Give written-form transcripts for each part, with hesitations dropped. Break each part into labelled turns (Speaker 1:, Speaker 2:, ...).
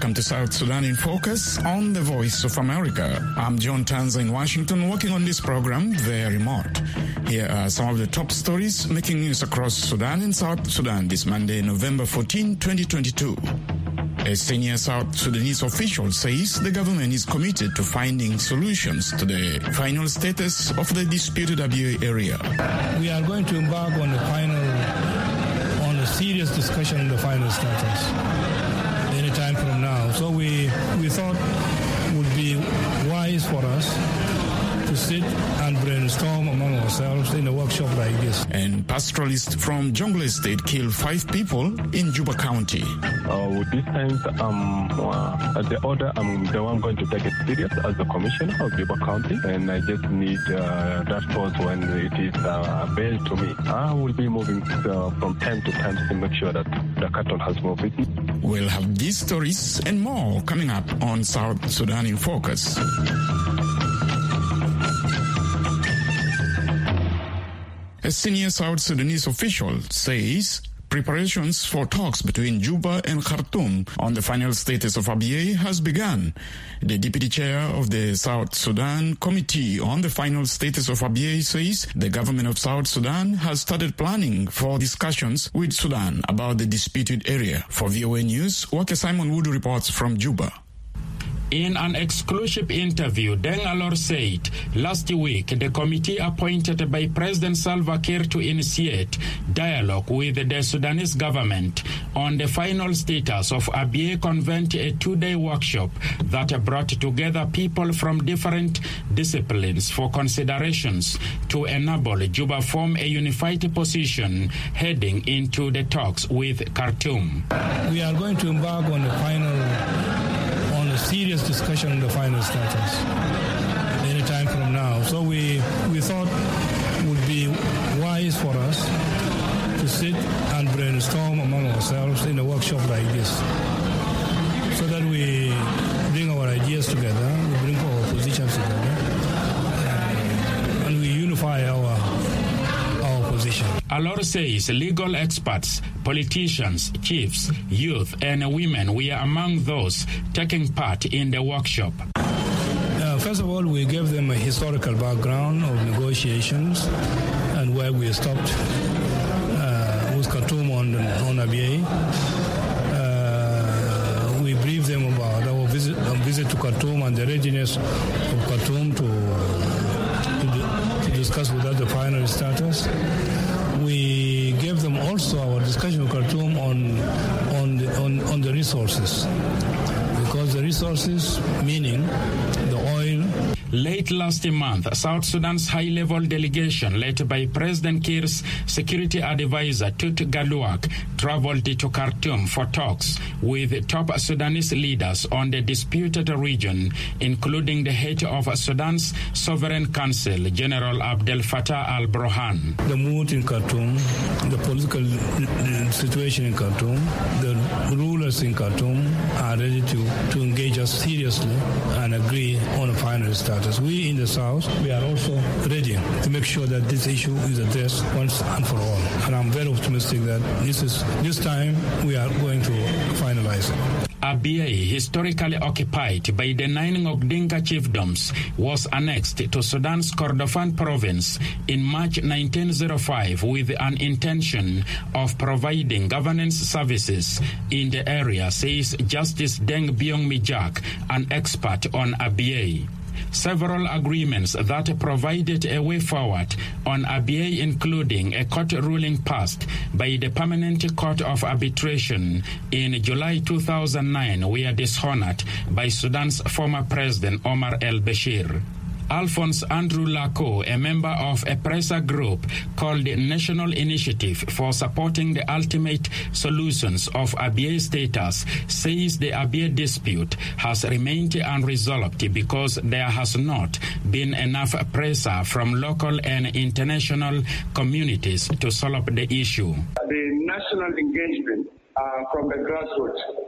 Speaker 1: Welcome to South Sudan in Focus on the Voice of America. I'm John Tanza in Washington, working on this program via remote. Here are some of the top stories making news across Sudan and South Sudan this Monday, November 14, 2022. A senior South Sudanese official says the government is committed to finding solutions to the final status of the disputed Abyei area.
Speaker 2: We are going to embark on a serious discussion on the final status anytime from now. So we thought it would be wise for us to sit and brainstorm among ourselves in a workshop like this.
Speaker 1: And pastoralists from Jonglei State killed 5 people in Juba County.
Speaker 3: With this time, as the order, I'm the one going to take it serious as the commissioner of Juba County, and I just need that force when it is bailed to me. I will be moving from time to time to make sure that the cattle has moved with me.
Speaker 1: We'll have these stories and more coming up on South Sudan in Focus. A senior South Sudanese official says preparations for talks between Juba and Khartoum on the final status of Abyei has begun. The deputy chair of the South Sudan Committee on the final status of Abyei says the government of South Sudan has started planning for discussions with Sudan about the disputed area. For VOA News, Waka Simon Wood reports from Juba.
Speaker 4: In an exclusive interview, Deng Alor said last week the committee appointed by President Salva Kiir to initiate dialogue with the Sudanese government on the final status of Abyei convened a 2-day workshop that brought together people from different disciplines for considerations to enable Juba form a unified position heading into the talks with Khartoum.
Speaker 2: We are going to embark on a serious discussion on the final status anytime from now. So we thought it would be wise for us to sit and brainstorm among ourselves in a workshop like this so that we bring our ideas together, we bring our positions together, and we unify our position.
Speaker 4: Alor says legal experts, politicians, chiefs, youth, and women were among those taking part in the workshop.
Speaker 2: First of all, we gave them a historical background of negotiations and where we stopped with Khartoum on Abyei. We briefed them about our visit to Khartoum and the readiness of Khartoum to discuss with us the final status. We gave them also our discussion with Khartoum on the resources, because the resources, meaning the oil.
Speaker 4: Late last month, South Sudan's high-level delegation led by President Kiir's security advisor Tut Galuak traveled to Khartoum for talks with top Sudanese leaders on the disputed region, including the head of Sudan's Sovereign Council, General Abdel Fattah al-Burhan.
Speaker 2: The mood in Khartoum, the political situation in Khartoum, the rulers in Khartoum are ready to engage us seriously and agree on a final status. We in the South, we are also ready to make sure that this issue is addressed once and for all. And I'm very optimistic that this time we are going to finalize it.
Speaker 4: Abyei, historically occupied by the 9 Ngok chiefdoms, was annexed to Sudan's Kordofan province in March 1905 with an intention of providing governance services in the area, says Justice Deng Byong Mijak, an expert on Abyei. Several agreements that provided a way forward on Abyei, including a court ruling passed by the Permanent Court of Arbitration in July 2009, were dishonored by Sudan's former president Omar el-Bashir. Alphonse Andrew Lako, a member of a pressure group called the National Initiative for Supporting the Ultimate Solutions of Abyei Status, says the Abyei dispute has remained unresolved because there has not been enough pressure from local and international communities to solve the issue.
Speaker 5: The national engagement from the grassroots,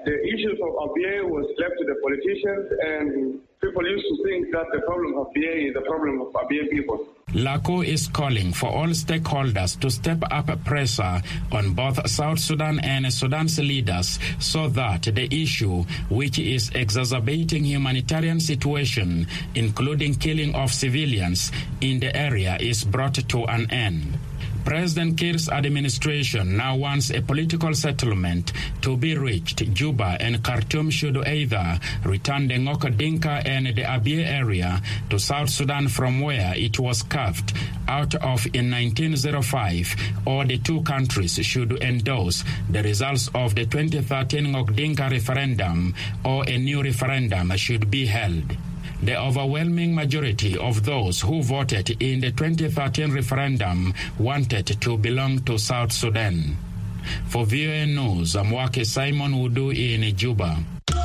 Speaker 5: the issues of Abyei was left to the politicians, and people used to think that the problem of Abyei is the problem of Abyei people.
Speaker 4: LACO is calling for all stakeholders to step up pressure on both South Sudan and Sudan's leaders so that the issue, which is exacerbating humanitarian situation, including killing of civilians in the area, is brought to an end. President Kiir's administration now wants a political settlement to be reached. Juba and Khartoum should either return the Ngok Dinka and the Abyei area to South Sudan from where it was carved out of in 1905, or the two countries should endorse the results of the 2013 Ngok Dinka referendum, or a new referendum should be held. The overwhelming majority of those who voted in the 2013 referendum wanted to belong to South Sudan. For VOA News, I'm Wake Simon Wudu in Juba.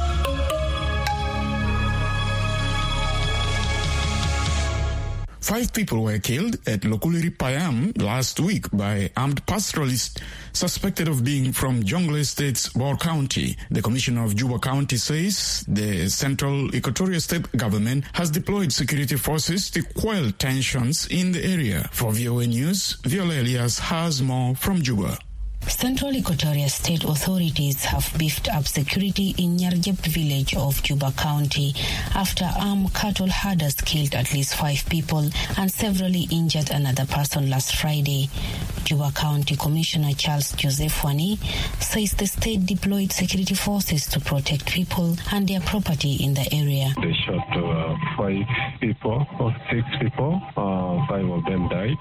Speaker 1: Five people were killed at Lokuliri Payam last week by armed pastoralists suspected of being from Jonglei State's Bor County. The commissioner of Juba County says the Central Equatorial State government has deployed security forces to quell tensions in the area. For VOA News, Viola Elias has more from Juba.
Speaker 6: Central Equatorial State authorities have beefed up security in Nyarjep village of Juba County after armed cattle herders killed at least 5 people and severely injured another person last Friday. Juba County Commissioner Charles Joseph Wani says the state deployed security forces to protect people and their property in the area.
Speaker 3: They shot 5 people, or 6 people. 5 of them died,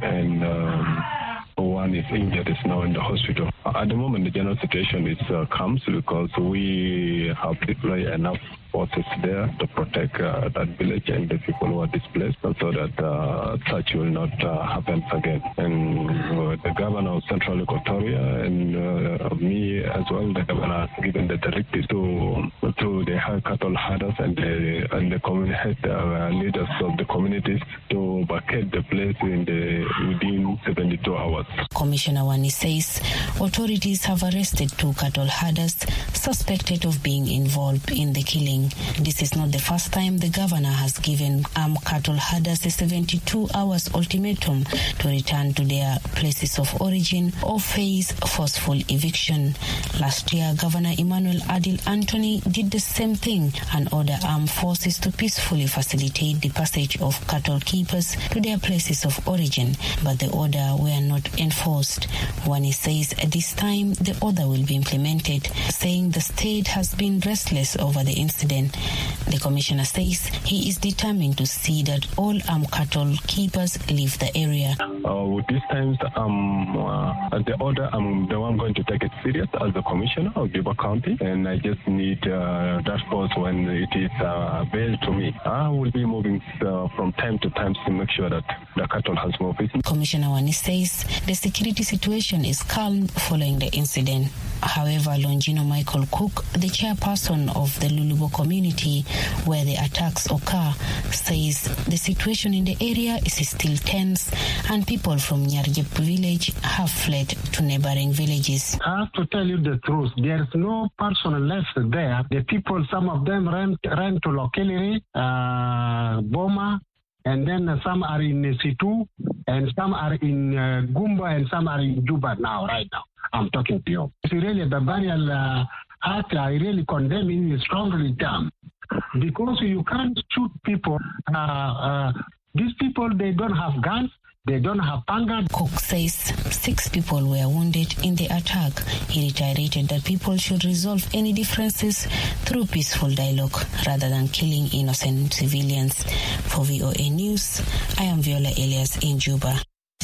Speaker 3: and one is injured, is now in the hospital. At the moment, the general situation is calm because we have deployed enough forces there to protect that village and the people who are displaced, so that such will not happen again. And the governor of Central Equatoria and me as well, the governor has given the directive to the cattle herders and the community head leaders of the communities to vacate the place within 72 hours.
Speaker 6: Commissioner Wani says authorities have arrested 2 cattle herders suspected of being involved in the killing. This is not the first time the governor has given armed cattle herders a 72 hours ultimatum to return to their places of origin or face forceful eviction. Last year, Governor Emmanuel Adil Anthony did the same thing and ordered armed forces to peacefully facilitate the passage of cattle keepers to their places of origin, but the order were not enforced. Wani says at this time the order will be implemented, saying the state has been restless over the incident. The commissioner says he is determined to see that all armed cattle keepers leave the area.
Speaker 3: With these times, the order, I'm the one going to take it serious as the commissioner of Juba County, and I just need that force when it is available to me. I will be moving from time to time to make sure that the cattle has more peace.
Speaker 6: Commissioner Wani says the security situation is calm following the incident. However, Longino Michael Cook, the chairperson of the Lulubo community where the attacks occur, says the situation in the area is still tense and people from Nyarjep village have fled to neighboring villages.
Speaker 7: I have to tell you the truth. There's no person left there. The people, some of them ran to Lokeliri, Boma, and then some are in Situ, and some are in Gumba, and some are in Juba now, right now. I'm talking to you. It's really the burial act I really condemn it strongly down, because you can't shoot people. These people, they don't have guns. They don't have panga.
Speaker 6: Cook says 6 people were wounded in the attack. He reiterated that people should resolve any differences through peaceful dialogue rather than killing innocent civilians. For VOA News, I am Viola Elias in Juba.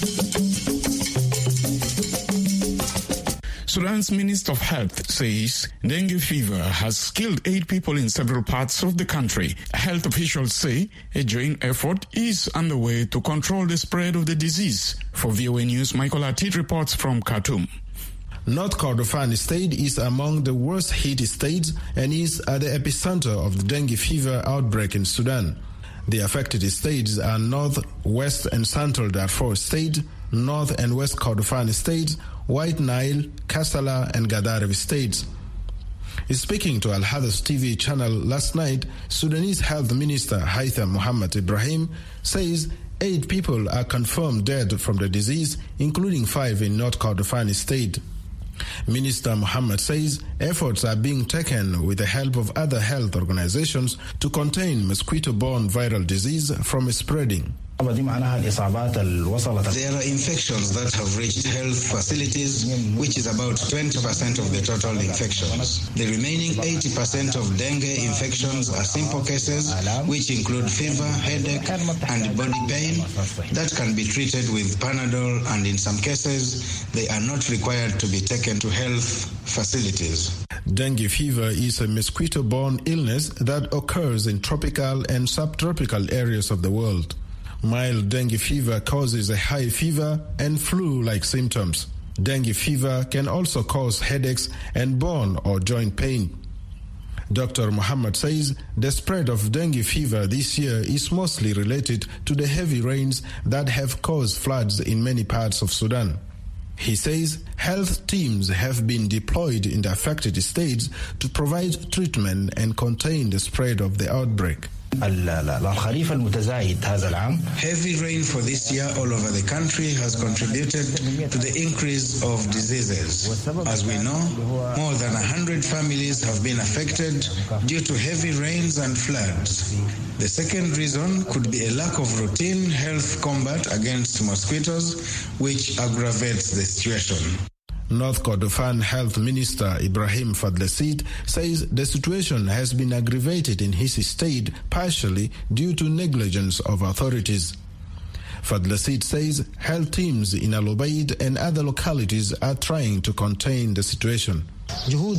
Speaker 1: Sudan's Minister of Health says dengue fever has killed 8 people in several parts of the country. Health officials say a joint effort is underway to control the spread of the disease. For VOA News, Michael Atit reports from Khartoum.
Speaker 8: North Kordofan state is among the worst hit states and is at the epicenter of the dengue fever outbreak in Sudan. The affected states are North, West and Central Darfur State, North and West Kordofan states, White Nile, Kassala and Gadaref states. Speaking to Al Hadath TV channel last night, Sudanese Health Minister Haitham Mohamed Ibrahim says 8 people are confirmed dead from the disease, including 5 in North Kordofan state. Minister Mohamed says efforts are being taken with the help of other health organizations to contain mosquito-borne viral disease from spreading.
Speaker 9: There are infections that have reached health facilities, which is about 20% of the total infections. The remaining 80% of dengue infections are simple cases, which include fever, headache, and body pain that can be treated with Panadol, and in some cases, they are not required to be taken to health facilities.
Speaker 8: Dengue fever is a mosquito-borne illness that occurs in tropical and subtropical areas of the world. Mild dengue fever causes a high fever and flu-like symptoms. Dengue fever can also cause headaches and bone or joint pain. Dr. Mohammed says the spread of dengue fever this year is mostly related to the heavy rains that have caused floods in many parts of Sudan. He says health teams have been deployed in the affected states to provide treatment and contain the spread of the outbreak.
Speaker 9: Heavy rain for this year all over the country has contributed to the increase of diseases. As we know, more than 100 families have been affected due to heavy rains and floods. The second reason could be a lack of routine health combat against mosquitoes, which aggravates the situation.
Speaker 8: North Kordofan Health Minister Ibrahim Fadlesid says the situation has been aggravated in his state partially due to negligence of authorities. Fadlesid says health teams in Al Ubaid and other localities are trying to contain the situation.
Speaker 9: Our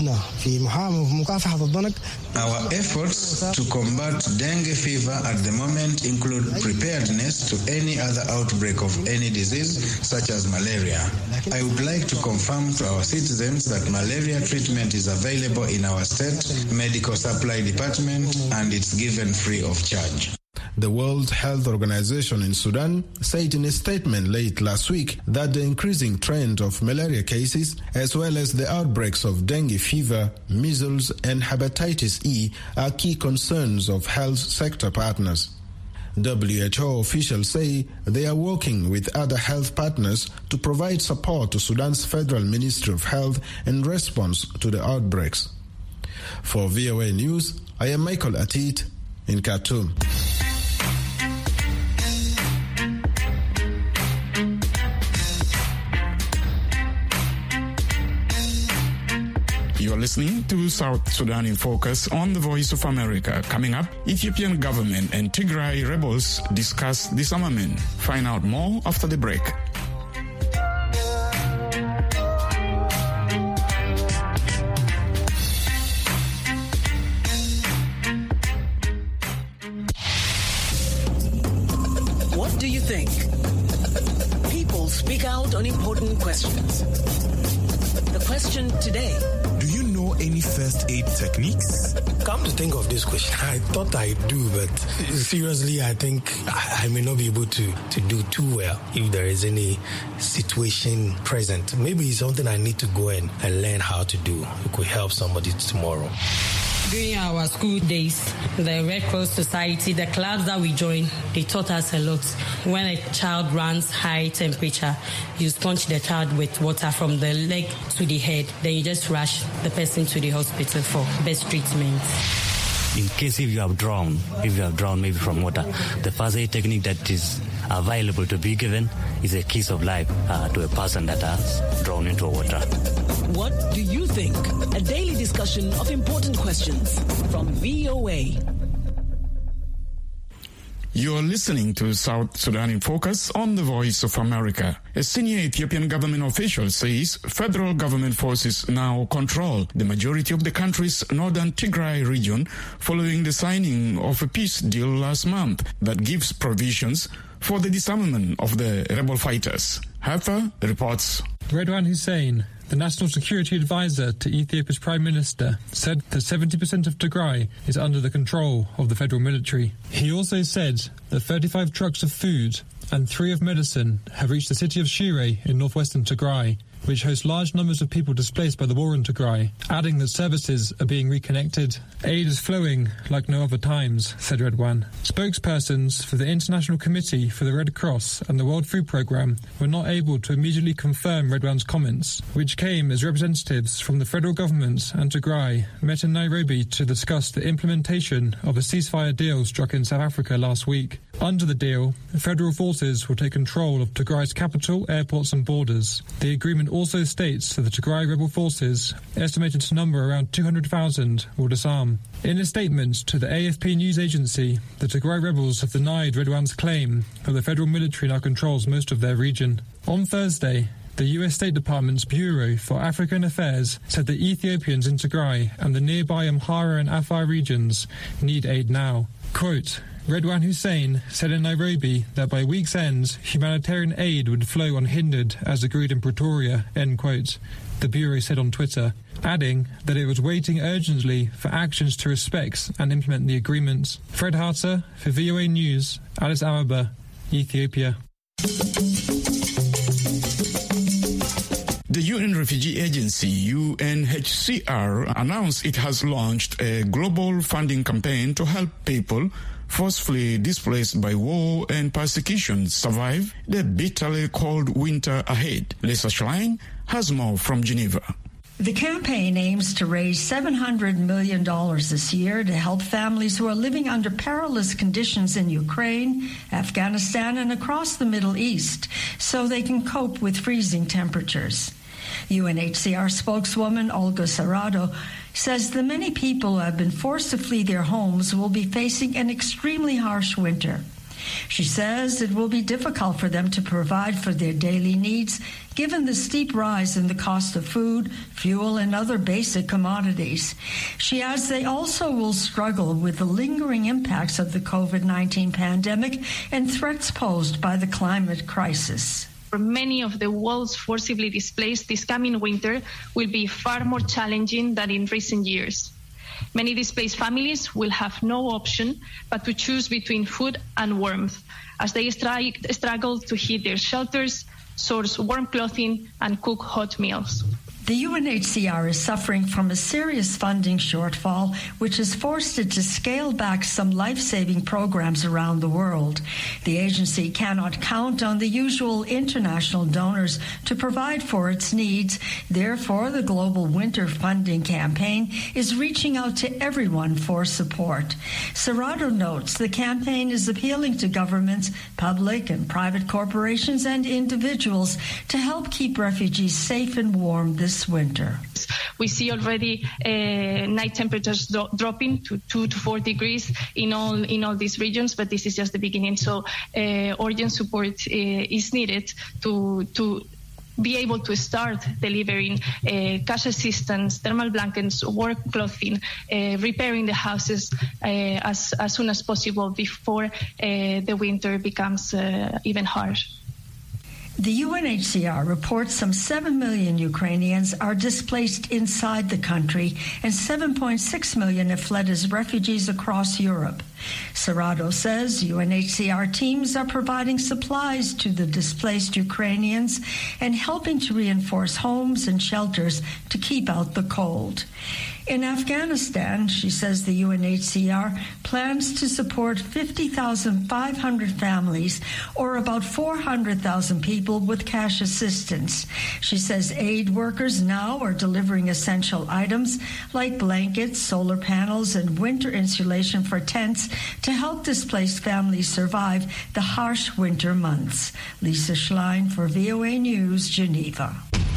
Speaker 9: efforts to combat dengue fever at the moment include preparedness to any other outbreak of any disease, such as malaria. I would like to confirm to our citizens that malaria treatment is available in our state medical supply department, and it's given free of charge.
Speaker 8: The World Health Organization in Sudan said in a statement late last week that the increasing trend of malaria cases, as well as the outbreaks of dengue fever, measles, and hepatitis E, are key concerns of health sector partners. WHO officials say they are working with other health partners to provide support to Sudan's Federal Ministry of Health in response to the outbreaks. For VOA News, I am Michael Atit in Khartoum.
Speaker 1: You are listening to South Sudan in Focus on the Voice of America. Coming up, Ethiopian government and Tigray rebels discuss disarmament. Find out more after the break.
Speaker 10: What do you think? People speak out on important questions. The question today:
Speaker 11: do you know any first aid techniques?
Speaker 12: Come to think of this question, I thought I do, but seriously, I think I may not be able to do too well if there is any situation present. Maybe it's something I need to go and learn how to do. It could help somebody tomorrow.
Speaker 13: During our school days, the Red Cross Society, the clubs that we joined, they taught us a lot. When a child runs high temperature, you sponge the child with water from the leg to the head. Then you just rush the person to the hospital for best treatment.
Speaker 14: In case if you have drowned maybe from water, the first aid technique that is available to be given is a kiss of life to a person that has drowned into water.
Speaker 10: What do you think? A daily discussion of important questions from VOA.
Speaker 1: You are listening to South Sudan in Focus on the Voice of America. A senior Ethiopian government official says federal government forces now control the majority of the country's northern Tigray region following the signing of a peace deal last month that gives provisions for the disarmament of the rebel fighters. Hafa reports.
Speaker 15: Redwan Hussein, the National Security Advisor to Ethiopia's Prime Minister, said that 70% of Tigray is under the control of the federal military. He also said that 35 trucks of food and 3 of medicine have reached the city of Shire in northwestern Tigray. which hosts large numbers of people displaced by the war in Tigray, adding that services are being reconnected. Aid is flowing like no other times, said Redwan. Spokespersons for the International Committee for the Red Cross and the World Food Programme were not able to immediately confirm Redwan's comments, which came as representatives from the federal government and Tigray met in Nairobi to discuss the implementation of a ceasefire deal struck in South Africa last week. Under the deal, federal forces will take control of Tigray's capital, airports and borders. The agreement also states that the Tigray rebel forces, estimated to number around 200,000, will disarm. In a statement to the AFP news agency, the Tigray rebels have denied Redwan's claim that the federal military now controls most of their region. On Thursday, the US State Department's Bureau for African Affairs said that Ethiopians in Tigray and the nearby Amhara and Afar regions need aid now. Quote, Redwan Hussein said in Nairobi that by week's end, humanitarian aid would flow unhindered as agreed in Pretoria, end quote, the Bureau said on Twitter, adding that it was waiting urgently for actions to respect and implement the agreement. Fred Harter for VOA News, Addis Ababa, Ethiopia.
Speaker 1: The UN Refugee Agency, UNHCR, announced it has launched a global funding campaign to help people forcefully displaced by war and persecution survive the bitterly cold winter ahead. Lisa Schlein has more from Geneva.
Speaker 16: The campaign aims to raise $700 million this year to help families who are living under perilous conditions in Ukraine, Afghanistan, and across the Middle East so they can cope with freezing temperatures. UNHCR spokeswoman Olga Sarado says the many people who have been forced to flee their homes will be facing an extremely harsh winter. She says it will be difficult for them to provide for their daily needs given the steep rise in the cost of food, fuel, and other basic commodities. She adds they also will struggle with the lingering impacts of the COVID-19 pandemic and threats posed by the climate crisis.
Speaker 17: For many of the world's forcibly displaced, this coming winter will be far more challenging than in recent years. Many displaced families will have no option but to choose between food and warmth as they struggle to heat their shelters, source warm clothing, and cook hot meals.
Speaker 16: The UNHCR is suffering from a serious funding shortfall, which has forced it to scale back some life-saving programs around the world. The agency cannot count on the usual international donors to provide for its needs. Therefore, the Global Winter Funding Campaign is reaching out to everyone for support. Serrato notes the campaign is appealing to governments, public and private corporations, and individuals to help keep refugees safe and warm this winter.
Speaker 17: We see already night temperatures dropping to 2 to 4 degrees in all these regions, but this is just the beginning. So urgent support is needed to be able to start delivering cash assistance, thermal blankets, warm clothing, repairing the houses as soon as possible before the winter becomes even harsh.
Speaker 16: The UNHCR reports some 7 million Ukrainians are displaced inside the country and 7.6 million have fled as refugees across Europe. Serrato says UNHCR teams are providing supplies to the displaced Ukrainians and helping to reinforce homes and shelters to keep out the cold. In Afghanistan, she says the UNHCR plans to support 50,500 families, or about 400,000 people, with cash assistance. She says aid workers now are delivering essential items like blankets, solar panels, and winter insulation for tents to help displaced families survive the harsh winter months. Lisa Schlein for VOA News, Geneva.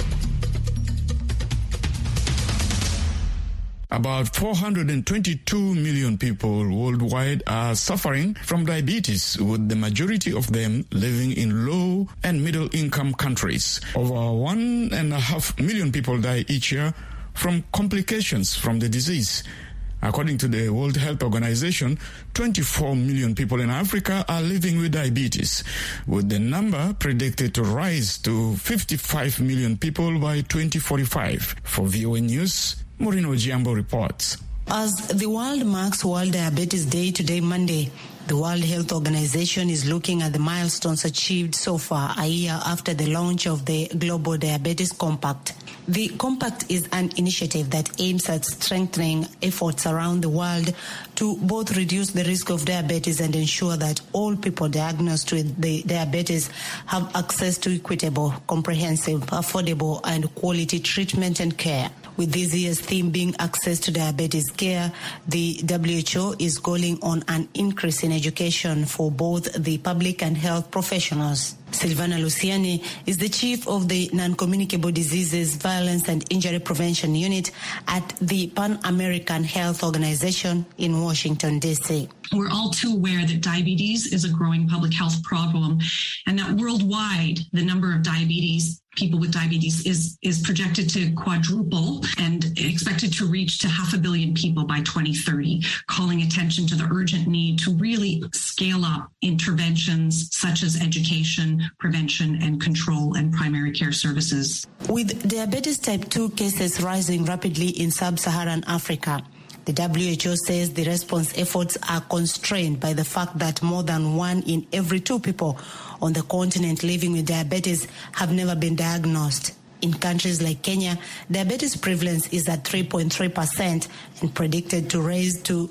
Speaker 1: About 422 million people worldwide are suffering from diabetes, with the majority of them living in low and middle income countries. Over 1.5 million people die each year from complications from the disease. According to the World Health Organization, 24 million people in Africa are living with diabetes, with the number predicted to rise to 55 million people by 2045. For VOA News, Morino Giambo reports.
Speaker 18: As the world marks World Diabetes Day today, Monday, The World Health Organization is looking at the milestones achieved so far a year after the launch of the Global Diabetes Compact. The Compact is an initiative that aims at strengthening efforts around the world to both reduce the risk of diabetes and ensure that all people diagnosed with the diabetes have access to equitable, comprehensive, affordable, and quality treatment and care. With this year's theme being access to diabetes care, the WHO is calling on an increase in education for both the public and health professionals. Silvana Luciani is the chief of the Non-Communicable Diseases, Violence and Injury Prevention Unit at the Pan American Health Organization in Washington, D.C.
Speaker 19: We're all too aware that diabetes is a growing public health problem and that worldwide the number of people with diabetes is projected to quadruple and expected to reach to 500 million people by 2030, calling attention to the urgent need to really scale up interventions such as education, prevention and control and primary care services.
Speaker 18: With diabetes type 2 cases rising rapidly in sub-Saharan Africa, the WHO says the response efforts are constrained by the fact that more than 1 in every 2 people on the continent living with diabetes have never been diagnosed. In countries like Kenya, diabetes prevalence is at 3.3% and predicted to rise to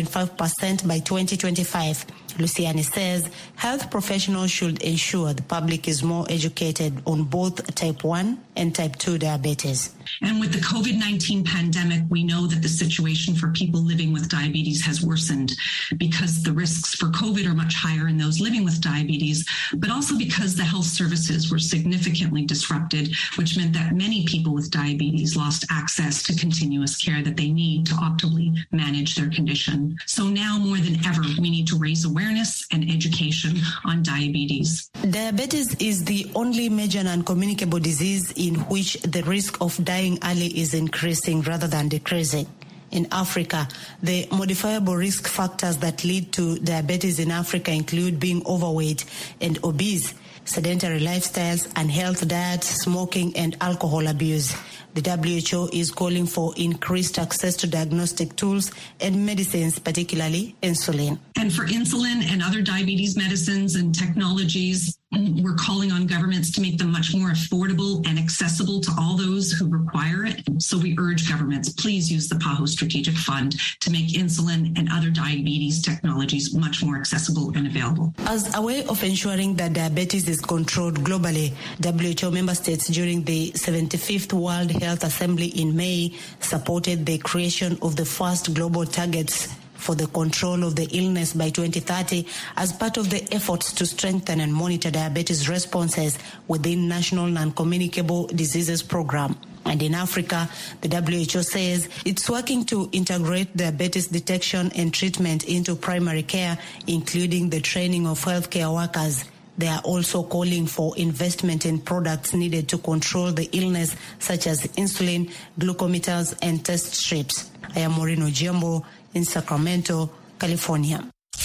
Speaker 18: 4.5% by 2025. Luciani says health professionals should ensure the public is more educated on both type 1 and type 2 diabetes.
Speaker 19: And with the COVID-19 pandemic, we know that the situation for people living with diabetes has worsened because the risks for COVID are much higher in those living with diabetes, but also because the health services were significantly disrupted, which meant that many people with diabetes lost access to continuous care that they need to optimally manage their condition. So now more than ever, we need to raise awareness and education on diabetes.
Speaker 18: Diabetes is the only major non-communicable disease in which the risk of dying early is increasing rather than decreasing. In Africa, the modifiable risk factors that lead to diabetes in Africa include being overweight and obese, sedentary lifestyles, unhealthy diet, smoking, and alcohol abuse. The WHO is calling for increased access to diagnostic tools and medicines, particularly insulin.
Speaker 19: And for insulin and other diabetes medicines and technologies, we're calling on governments to make them much more affordable and accessible to all those who require it. So we urge governments, please use the PAHO Strategic Fund to make insulin and other diabetes technologies much more accessible and available.
Speaker 18: As a way of ensuring that diabetes is controlled globally, WHO member states during the 75th World Health Assembly in May supported the creation of the first global targets for the control of the illness by 2030 as part of the efforts to strengthen and monitor diabetes responses within National Non-Communicable Diseases Program. And in Africa, the WHO says it's working to integrate diabetes detection and treatment into primary care, including the training of healthcare workers. They are also calling for investment in products needed to control the illness, such as insulin, glucometers, and test strips. I am Maureen Ojiambo in Sacramento, California.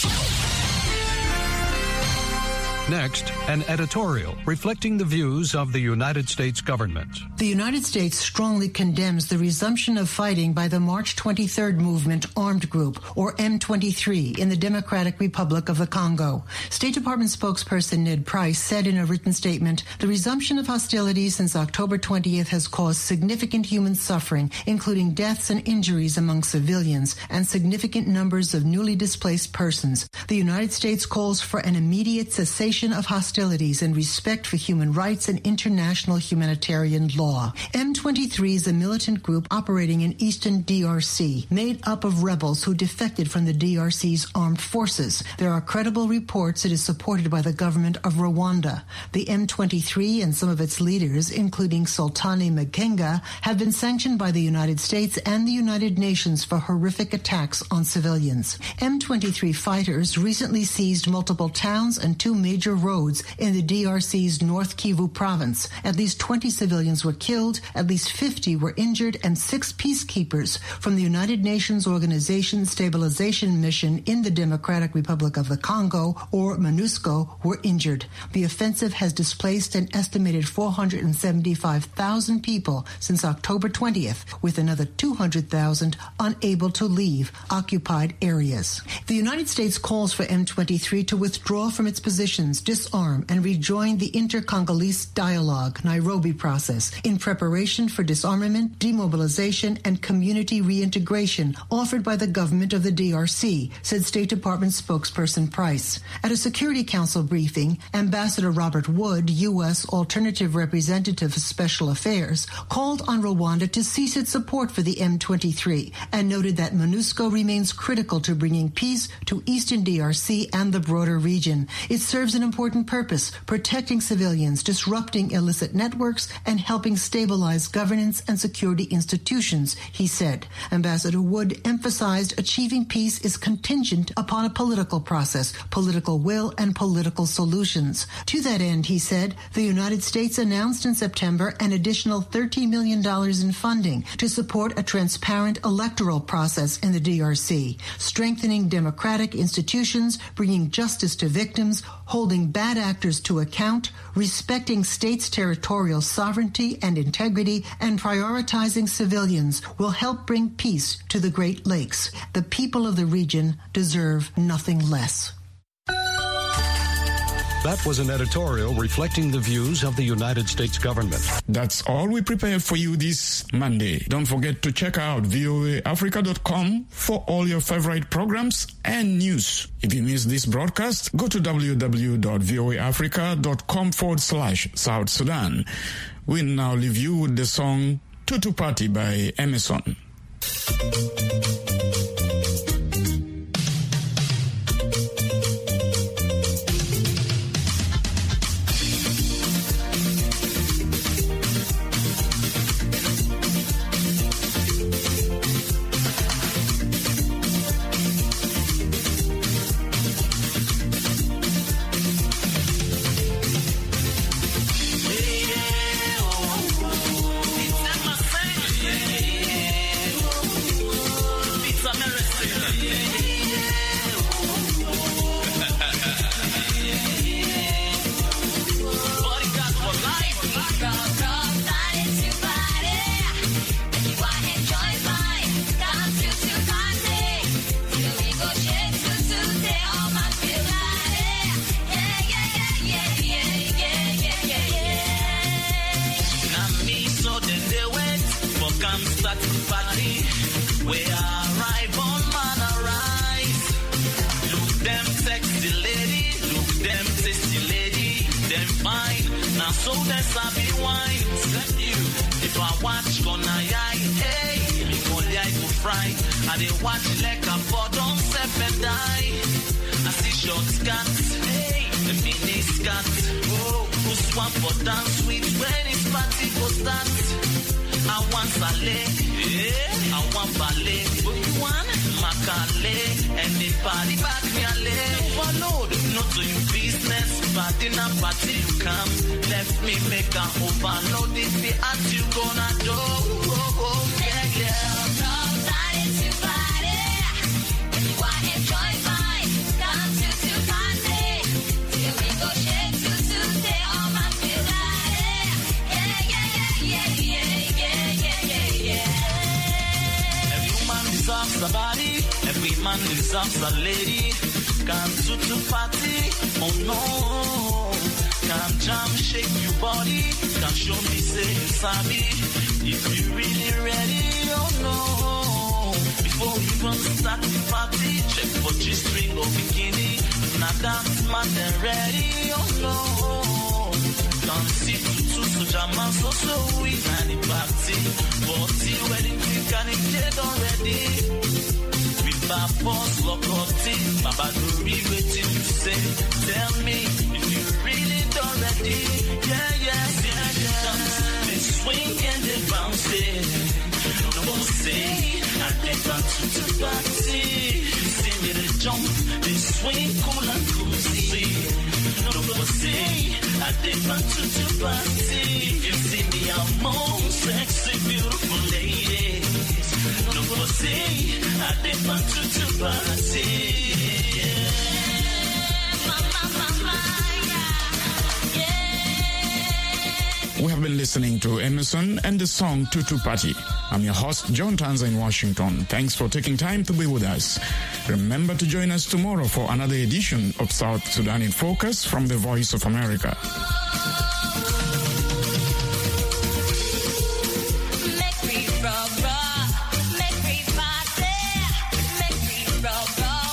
Speaker 20: Next, an editorial reflecting the views of the United States government.
Speaker 21: The United States strongly condemns the resumption of fighting by the March 23rd Movement Armed Group, or M23, in the Democratic Republic of the Congo. State Department spokesperson Ned Price said in a written statement, the resumption of hostilities since October 20th has caused significant human suffering, including deaths and injuries among civilians and significant numbers of newly displaced persons. The United States calls for an immediate cessation of hostilities and respect for human rights and international humanitarian law. M23 is a militant group operating in eastern DRC, made up of rebels who defected from the DRC's armed forces. There are credible reports it is supported by the government of Rwanda. The M23 and some of its leaders, including Sultani Makenga, have been sanctioned by the United States and the United Nations for horrific attacks on civilians. M23 fighters recently seized multiple towns and 2 major major roads in the DRC's North Kivu province. At least 20 civilians were killed, at least 50 were injured, and 6 peacekeepers from the United Nations Organization Stabilization Mission in the Democratic Republic of the Congo, or MONUSCO, were injured. The offensive has displaced an estimated 475,000 people since October 20th, with another 200,000 unable to leave occupied areas. The United States calls for M23 to withdraw from its positions, disarm, and rejoin the inter-Congolese dialogue Nairobi process in preparation for disarmament, demobilization, and community reintegration offered by the government of the DRC, said State Department spokesperson Price. At a Security Council briefing, Ambassador Robert Wood, U.S. Alternative Representative for Special Affairs, called on Rwanda to cease its support for the M23 and noted that MONUSCO remains critical to bringing peace to eastern DRC and the broader region. It serves an important purpose, protecting civilians, disrupting illicit networks, and helping stabilize governance and security institutions, he said. Ambassador Wood emphasized achieving peace is contingent upon a political process, political will, and political solutions. To that end, he said, the United States announced in September an additional $30 million in funding to support a transparent electoral process in the DRC, strengthening democratic institutions, bringing justice to victims, holding bad actors to account, respecting states' territorial sovereignty and integrity, and prioritizing civilians will help bring peace to the Great Lakes. The people of the region deserve nothing less.
Speaker 20: That was an editorial reflecting the views of the United States government.
Speaker 1: That's all we prepared for you this Monday. Don't forget to check out voaafrica.com for all your favorite programs and news. If you missed this broadcast, go to www.voaafrica.com/South Sudan. We'll now leave you with the song Tutu Party by Emerson.
Speaker 2: Every man deserves a lady. Come to party, oh no. Come jam, shake your body. Come show me, say you sabi. If you really ready, oh no. Before we even start the party, check for G-string or bikini. Now dance man, then ready, oh no. Come see to Jaman, so we can the party. 40 wedding drink and it get already. Boss, lock up team, Baba do read waiting to say. Tell me if you really done ready. Yeah. They swing and they bounce it. No one say, I think back to party. See me they jump, they swing cool and cozy. No one If you see me among sexy, beautiful ladies, no go say I did to party.
Speaker 1: We have been listening to Emerson and the song Tutu Party. I'm your host, John Tanza in Washington. Thanks for taking time to be with us. Remember to join us tomorrow for another edition of South Sudan in Focus from the Voice of America.